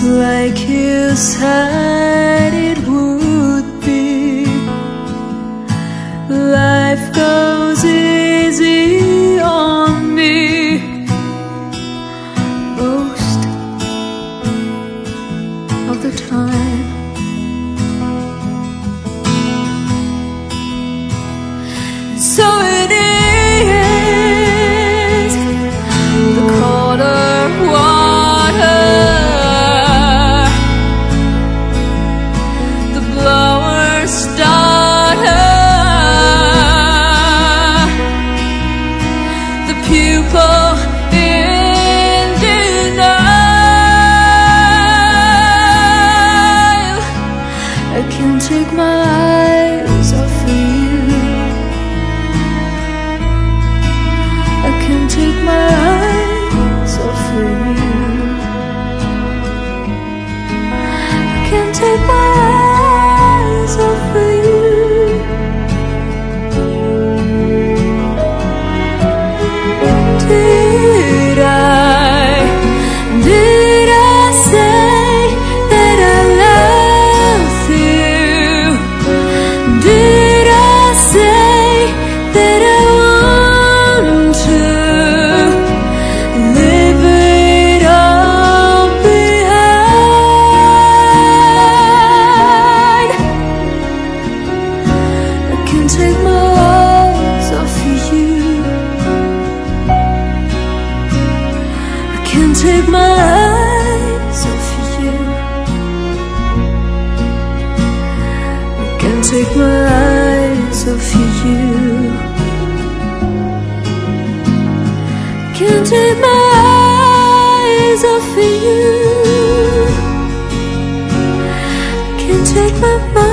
like you said it would be. Life goes easy on me most of the time. So it is the colder water, the blower's daughter, the pupil in denial. I can't take my eyes off of you. I can't take my eyes off of you. I can't take my eyes off of you. Did I say that I love you? Did I say that I want to leave it all behind? I can't take my eyes off of you. I can't take my eyes off of you. I can't take my eyes off of you. Can't take my eyes off of you. Can't take my mind